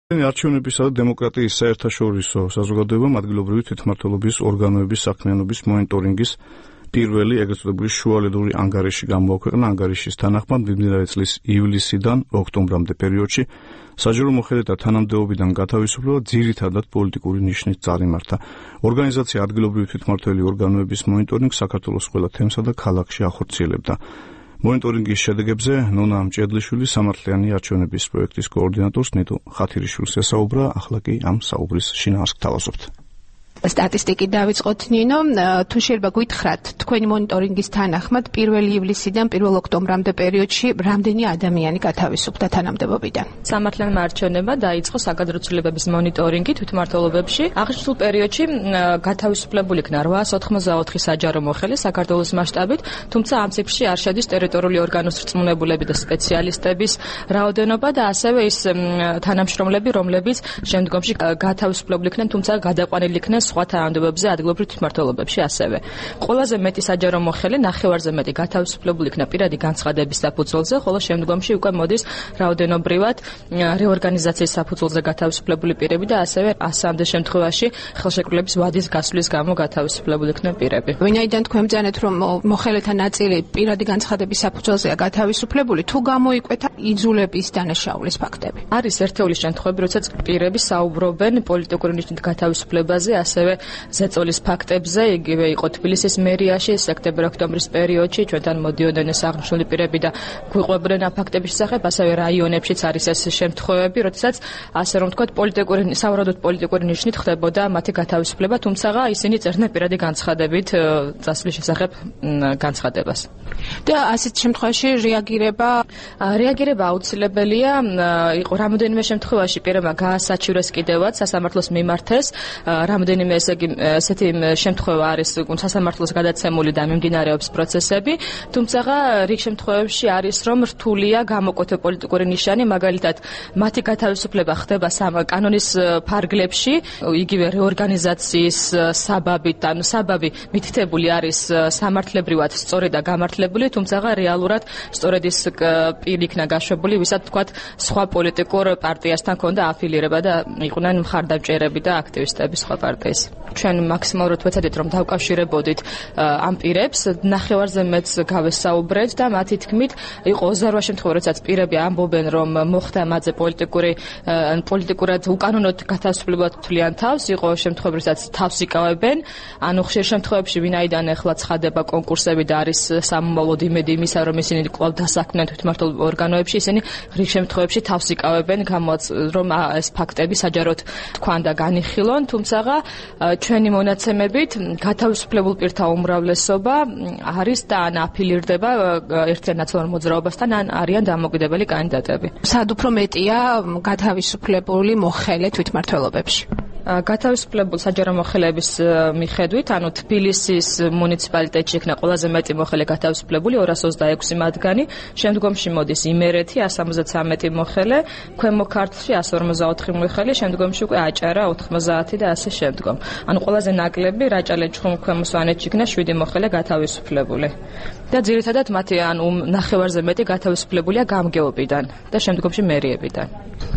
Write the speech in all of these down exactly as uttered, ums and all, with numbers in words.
არჩევნებისა და დემოკრატიის საერთაშორისო საზოგადოებამ ადგილობრივი თვითმმართველობის ორგანოების საქმიანობის მონიტორინგის პირველი ეგრეთ წოდებული შუალედური ანგარიში გამოაქვეყნა. ანგარიშის თანახმად მიმდინარე წლის ივლისიდან ოქტომბრამდე პერიოდში საჯარო მოხელეთა თანამდებობიდან გათავისუფლება ძირითადად პოლიტიკური ნიშნით წარიმართა. ორგანიზაცია ადგილობრივი თვითმმართველი ორგანოების მონიტორინგს საქართველოს ყველა თემსა და ქალაქში ახორციელებდა. მონიტორინგის შედეგებზე ნონა მჭედლიშვილი სამართლიანი არჩევნების პროექტის კოორდინატორს ნეტო ხათირიშვილს ესაუბრა. ახლა კი ამ საუბრის შინაარსს გთავაზობთ. სტატისტიკით დავიწყოთ ნინო, თუ შეიძლება გითხრათ თქვენი მონიტორინგის თანახმად პირველი ივლისიდან პირველ ოქტომბრამდე პერიოდში რამდენი ადამიანი გათავისუფლდა თანამდებობიდან? სამართლიანმა არჩევნებმა დაიწყო საგადროცვლებების მონიტორინგი თვითმმართველობებში. აღნიშნულ პერიოდში გათავისუფლებული იქნა რვაას ოთხმოცდაოთხი საჯარო მოხელე საქართველოს მასშტაბით, თუმცა ამ ციფრში არ შედის ტერიტორიული ორგანოს რწმუნებულები და სპეციალისტების რაოდენობა და ასევე ის თანამშრომლები, რომლებიც შემდგომში გათავისუფლებული იქნენ, თუმცა გადაყვანილი იქნენ სხვა თანამდებობებზე ადგილობრივ თვითმმართველობებში ასევე. ყველაზე მეტი საჯარო მოხელე ნახევარზე მეტი გათავისუფლებული იქნა პირადი განცხადების საფუძველზე, ხოლო შემდგომში უკვე მოდის რაოდენობრივად რეორგანიზაციის საფუძველზე გათავისუფლებული პირები და ასევე ასამდე შემთხვევაში ხელშეკრულების ვადის გასვლის გამო გათავისუფლებული იქნა პირები. ვინაიდან თქვენ ბრძანეთ, რომ მოხელეთა ნაწილი პირადი განცხადების საფუძველზეა გათავისუფლებული, თუ გამოიკვეთა იძულების დანაშაულის ფაქტები? არის ერთეული შემთხვევები, როდესაც პირები საუბრობენ პოლიტიკური ნიშნით გათავისუფლებაზე, ასევე ზეწოლის ფაქტებზე. იგივე იყო თბილისის მერიაში სექტემბერ-ოქტომბრის პერიოდში ჩვენთან მოდიოდნენ აღნიშნული პირები და გვიყვებოდნენ ამ ფაქტების შესახებ, ასევე რაიონებშიც არის ეს შემთხვევები, როდესაც ასე რომ ვთქვათ, პოლიტიკური სავარაუდოდ პოლიტიკური ნიშნით ხდებოდა მათი გათავისუფლება, თუმცა ისინი წერდნენ პირადი განცხადებით წასვლის შესახებ განცხადებას. და ასეთ შემთხვევაში რეაგირება რეაგირება აუცილებელია. იყო რამოდენიმე შემთხვევაში პირებმა გაასაჩივრეს კიდევაც სასამართლოს მიმართეს. რამოდენიმე ესე იგი ესეთი შემთხვევა არის სასამართლოს გადაცემული და მიმდინარეობს პროცესები, თუმცა რიგ შემთხვევებში არის რომ რთულია გამოკვეთე პოლიტიკური ნიშანი, მაგალითად მათი გათავისუფლება ხდება კანონის ფარგლებში, იგივე რეორგანიზაციის საბაბით, ანუ საბაბი მითითებული არის სამართლებრივად სწორი და გამართლებული, თუმცა რეალურად სწორედ ის პირი იქნა გაშვებული, ვისაც თქვათ სხვა პოლიტიკურ პარტიასთან ჰქონდა აფილირება და იყვნენ მხარდამჭერები და აქტივისტები სხვა პარტიის. ჩვენ მაქსიმალურად ვეცადეთ რომ დავკავშირებოდით ამ პირებს, ნახევარზე მეტს გავესაუბრეთ და მათი თქმით იყო ოცდარვა შემთხვევა, როდესაც პირები ამბობენ რომ მოხდა მათზე პოლიტიკური პოლიტიკურად უკანონოდ გათავისუფლებლად თვლიან თავს, იყო შემთხვევები, როდესაც თავს იკავებენ, ანუ ხშირ შემთხვევებში ვინაიდან ახლა ცხადება კონკურსები და არის სამომავლოდ იმედი იმისა, რომ ისინი კვლავ დასაქმდნენ თვითმმართველ ორგანოებში, ისინი რიგ შემთხვევებში თავს იკავებენ, გამოაც რომ ეს ფაქტები საჯაროდ თქვან და განიხილონ, თუმცა ჩვენი მონაცემებით გათავისუფლებულ პირთა უმრავლესობა არის და ან აფილირდება ერთიან ნაციონალურ მოძრაობასთან, ან არიან დამოუკიდებელი კანდიდატები. სად უფრო მეტია გათავისუფლებული მოხელე თვითმმართველობებში? გათავისუფლებულ საჯარო მოხელეების მიხედვით, ანუ თბილისის მუნიციპალიტეტში იქნა ყველაზე მეტი მოხელე გათავისუფლებული ორას ოცდაექვსი მათგანი, შემდგომში მოდის იმერეთი εκατს სამოცდათვრამეტი მოხელე, ქვემო ქართლში εκατს ორმოცდაოთხი მოხელე, შემდგომში უკვე აჭარა ოთხმოცდაათი და ასე შემდგომ. ანუ ყველაზე ნაკლები რაჭა-ლეჩხუმ ქვემო სვანეთში იქნა შვიდი მოხელე გათავისუფლებული. და ძირითადად მათი ანუ ნახევარზე მეტი გათავისუფლებულია გამგეობიდან და შემდგომში მერიებიდან.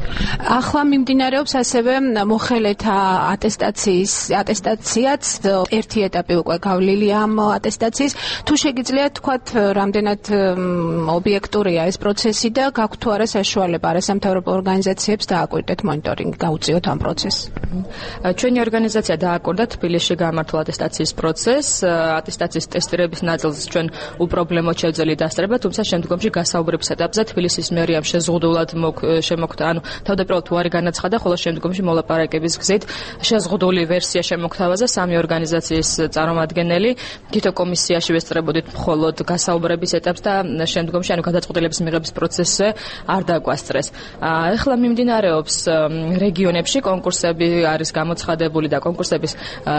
ახლა მიმდინარეობს ასევე მოხელეთა ატესტაციის ატესტაციაც, ერთი ეტაპი უკვე გავლილი ამ ატესტაციის. თუ შეგიძლიათ თქვათ, რამდენად ობიექტურია ეს პროცესი და გაქვთ თუ არა საშუალება არასამთავრობო ორგანიზაციებს დააკვირდეთ მონიტორინგი, გაუწიოთ ამ პროცესს? ჩვენი ორგანიზაცია დააკვირდა თბილისში გამართულ ატესტაციის პროცესს. ატესტაციის ტესტირების ნაწილს ჩვენ უპრობლემოდ შევძელით დასწრება, თუმცა შემდგომში გასაუბრების ეტაპზე თბილისის მერიამ შეზღუდულად შემოგთა, ანუ თავდაპირველად უარი განაცხადა, ხოლო შემდგომში მოლაპარაკების გზით შეზღუდული ვერსია შემოგთავაზა სამი ორგანიზაციის წარმომადგენელი. თითო კომისიაში ვესწრებოდით მხოლოდ გასაუბრების ეტაპს და შემდგომში ანუ გადაწყვეტილების მიღების პროცესზე არ დაგვასწრეს. ახლა მიმდინარეობს რეგიონებში კონკურსები არის გამოცხადებული და კონკურსების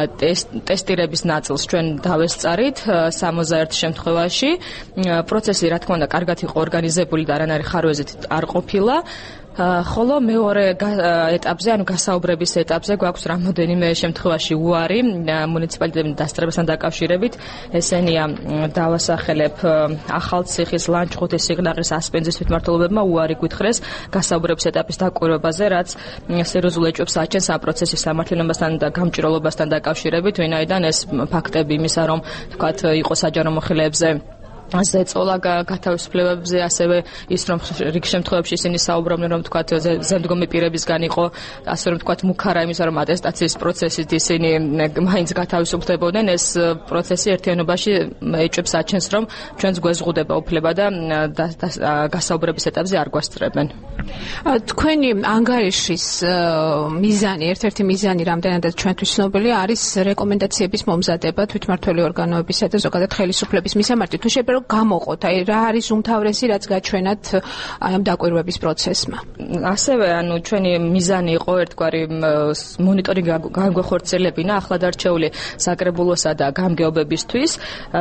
ტესტირების ნაწილს ჩვენ დავესწარით სამოცდაერთ შემთხვევაში. პროცესი, რა თქმა უნდა, კარგად იყო ორგანიზებული და არანაირი ხარვეზით არ ყოფილა. ხოლო მეორე ეტაპზე, ანუ გასაუბრების ეტაპზე გვაქვს რამოდენიმე შემთხვევაში უარი მუნიციპალიტეტის დასწრებასთან დაკავშირებით. ესენია დავასახელებ ახალციხის, ლანჩხუთის, სიღნაღის, ასპინძის თვითმმართველობებმა უარი გვითხრეს გასაუბრების ეტაპის დაკვირვებაზე, რაც სერიოზულ ეჭვებს აჩენს ამ პროცესის სამართლიანობასთან და გამჭირვალობასთან დაკავშირებით, ვინაიდან ეს ფაქტები იმისა, რომ თქვათ იყო საჯარო მოხელეებზე ზეწოლა გათავისუფლებებზე, ასევე ის რომ რიგ შემთხვევებში ისინი საუბრობდნენ, რომ თქვათ ზემდგომი პირებისგან იყო, ასე რომ თქვათ მუქარა იმისა, რომ ატესტაციის პროცესით ისინი მაინც გათავისუფლებოდნენ. ეს პროცესი ერთიანობაში ეჭვებს აჩენს, რომ ჩვენს გვეზღუდება უფლება და გასაუბრების ეტაპზე არ გვასწრებენ. თქვენი ანგარიშის მიზანი, ერთ-ერთი მიზანი, რამდენადაც ჩვენთვის ცნობილია, არის რეკომენდაციების მომზადება თვითმმართველი ორგანოებისა და ზოგადად ხელისუფლების მისამართი. თუ შეიძლება გამოყოთ, აი რა არის უმთავრესი, რაც გაჩვენათ აი ამ დაკვირვების პროცესმა. ასევე, ანუ ჩვენი მიზანი იყო ერთგვარი მონიტორინგი გაგვეხორციელებინა ახლად არჩეული საკრებულოსა და გამგეობებისთვის.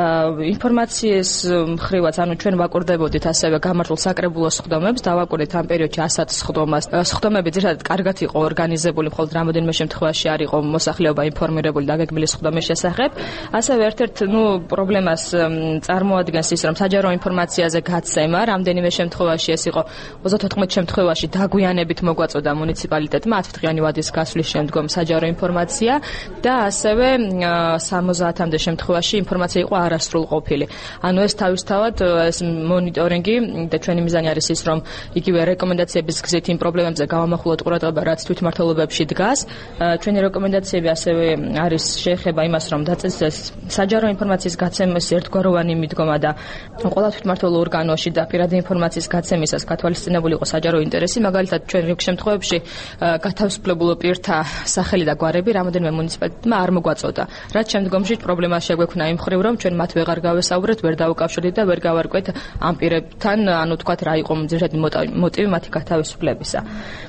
ინფორმაციის მხრივაც, ანუ ჩვენ ვაკურდებოდით ასევე გამართულ საკრებულოს სხდომებს, დავაკურეთ ამ პერიოდში ასად სხდომას. სხდომები ძირითადად კარგად იყო ორგანიზებული, მხოლოდ რამოდენიმე შემთხვევაში არ იყო მოსახლეობა ინფორმირებული დაგეგმილი სხდომის შესახებ. ასევე ერთ-ერთ, ნუ პრობლემას წარმოადგენს ის, რომ საჯარო ინფორმაციაზე გაცემა, რამდენიმე შემთხვევაში ეს იყო ოცდაოთხ შემთხვევაში დაგვიანებით მოგვაწოდა მუნიციპალიტეტმა ათი დღიანი ვადის გასვლის შემდგომ საჯარო ინფორმაცია და ასევე სამოცამდე შემთხვევაში ინფორმაცია იყო არასრულყოფილი. ანუ ეს თავისთავად ეს მონიტორინგი და ჩვენი მიზანი არის ის, რომ იგივე რეკომენდაციების გზით იმ პრობლემებზე გავამახვილოთ ყურადღება, რაც თვითმმართველობებში დგას. ჩვენი რეკომენდაციები ასევე არის შეეხება იმას, რომ დაწესდეს საჯარო ინფორმაციის გაცემის ერთგვაროვანი მიდგომა და ყველა თვითმმართველ ორგანოში და პირადი ინფორმაციის გაცემისას გათვალისწინებული იყო საჯარო ინტერესი. მაგალითად, ჩვენ რიგ შემთხვევებში გათავისუფლებულ პირთა სახელი და გვარები რამოდენიმე მუნიციპალიტეტმა არ მოგვაწოდა. რაც შემდგომში პრობლემა შეგვექმნა იმ მხრივ, რომ ჩვენ მათ ვეღარ გავესაუბრეთ, ვერ დავუკავშირდით და ვერ გავარკვეთ ამ პირებთან, ანუ თქვათ რა იყო ძირითადი მოტივი მათი გათავისუფლებისა.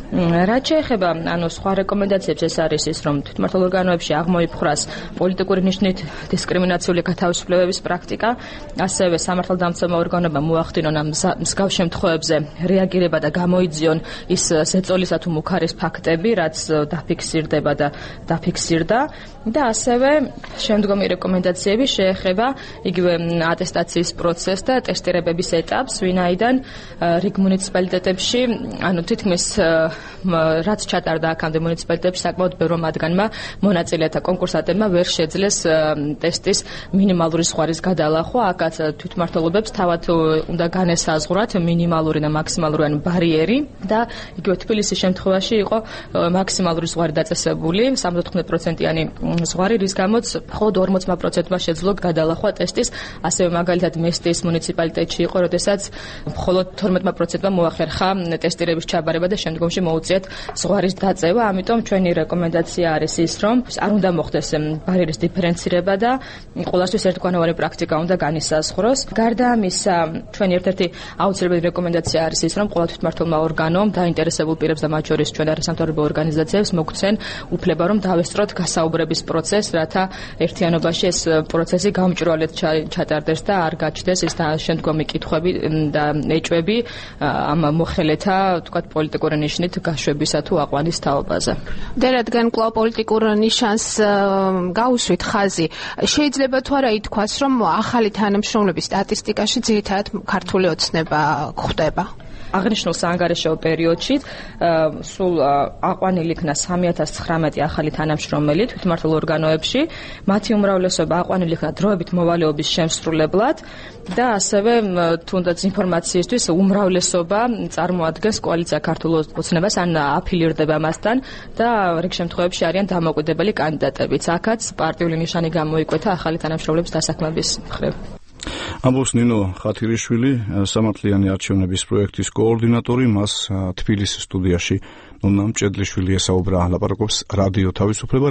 რაც შეეხება ანუ სხვა რეკომენდაციებს, ეს არის ის, რომ თვითმმართველ ორგანოებში აღმოიფხვრას პოლიტიკური ნიშნით დისკრიმინაციული გათავისუფლებების პრაქტიკა. ასევე სამართალდამცავმა ორგანოებმა მოახდინონ ამ მსგავს შემთხვევებზე რეაგირება და გამოიძიონ ის ზეწოლისა თუ მუქარის ფაქტები, რაც დაფიქსირდება და დაფიქსირდა. და ასევე შემდგომი რეკომენდაციები შეეხება იგივე ატესტაციის პროცესს და ტესტირებების ეტაპს, ვინაიდან რიგ მუნიციპალიტეტებში, ანუ თითქმის რაც ჩატარდა აქამდე მუნიციპალიტეტებში, საკმაოდ ბევრი მათგანმა მონაწილეთა კონკურსანტებმა ვერ შეძლეს ტესტის მინიმალური ზღვარის გადალახვა. აქაც თვითმმართველობებს თავად უნდა განესაზღვრათ მინიმალური და მაქსიმალური ან ბარიერი და იგივე თბილისის შემთხვევაში იყო მაქსიმალური ზღვარი დაწესებული სამოცდათხმეტ პროცენტიანი ზღვარი, რის გამოც მხოლოდ ორმოც პროცენტმა შეძლო გადალახვა ტესტის. ასევე მაგალითად მესტიის მუნიციპალიტეტში იყო, როდესაც მხოლოდ თორმეტ პროცენტმა მოახერხა ტესტირების ჩაბარება და შემდგომში მოუწიათ ზღვარის დაწევა. ამიტომ ჩვენი რეკომენდაცია არის ის, რომ არ უნდა მოხდეს ბარიერის დიფერენცირება და ყოველთვის ერთგვაროვანი პრაქტიკა უნდა განისაზღვროს. გარდა ამისა, ჩვენი ერთ-ერთი აუცილებელი რეკომენდაცია არის ის, რომ ყველა თვითმმართველმა ორგანომ დაინტერესებულ პირებს და მათ შორის ჩვენ არასამთავრობო ორგანიზაციებს მოგცენ უფლება, რომ დავესწროთ გასაუბრების პროცესს, რათა ერთიანობაში ეს პროცესი გამჭვირვალედ ჩატარდეს და არ გაჩნდეს ის შემდგომი კითხვები და ეჭვები ამ მოხელეთა, თქვათ, პოლიტიკური ნიშნით გაშვებისა თუ აყვანის თაობაზე. და რადგან კვლავ პოლიტიკურ ნიშანს გაუსვით ხაზი, შეიძლება თუ არა ითქვას, რომ ახალი თანამშრომლობის სტატისტიკაში ძირითადად ქართული ოცნება გვხვდება? აღნიშნულ საანგარიშო პერიოდში სულ აყვანილი იქნა სამი ათას ცხრამეტი ახალი თანამშრომელი თვითმმართველ ორგანოებში. მათი უმრავლესობა აყვანილი იქნა დროებით მოვალეობის შემსრულებლად და ასევე თუნდაც ინფორმაციისთვის უმრავლესობა წარმოადგენს კოალიცია ქართულ ოცნებას ან აფილირდება მასთან და რიგ შემთხვევებში არიან დამოუკიდებელი კანდიდატებიც. აქაც პარტიული ნიშანი გამოიკვეთა ახალი თანამშრომლების დასაქმების მხრივ. ამბობს ნინო ხათირიშვილი, სამართლიანი არჩევნების პროექტის კოორდინატორი. მას თბილისის სტუდიაში ნონა მჭედლიშვილი ესაუბრა, ლაპარაკობს რადიო თავისუფლება.